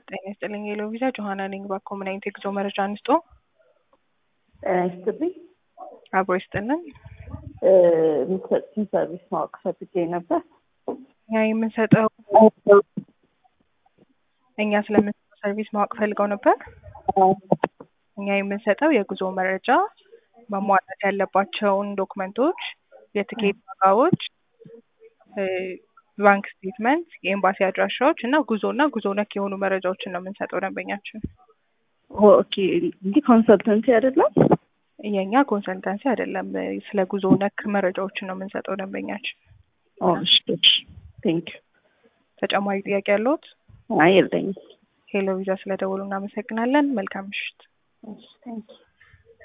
ጤና ይስጥልኝ የሎቪዛ ጆሃና ነኝ። በኮሙናይት ኤግዞ መረጃ አንስቶ ጤና ይስጥልኝ። አብሮ ይስጥልን። የምትሰጡትን ሰርቪስ ማወቅ ፈልጌ ነበር። እኛ ስለምንሰጠው ሰርቪስ ማወቅ ፈልገው ነበር። እኛ የምንሰጠው የጉዞ መረጃ፣ ማሟላት ያለባቸውን ዶክመንቶች፣ የትኬት ዋጋዎች፣ ባንክ ስቴትመንት፣ የኤምባሲ አድራሻዎች እና ጉዞ ነክ የሆኑ መረጃዎችን ነው የምንሰጠው ደንበኛችን። ኦኬ። እንዲህ ኮንሰልተንሲ አይደለም? የኛ ኮንሰልታንሲ አይደለም። ስለ ጉዞ ነክ መረጃዎችን ነው የምንሰጠው ደንበኛችን። እሺ፣ ቴንክ ዩ። ተጨማሪ ጥያቄ ያለዎት? አይ የለኝም። ሄሎ ቪዛ ስለደወሉ እናመሰግናለን። መልካም ምሽት። እሺ፣ ቴንክ ዩ።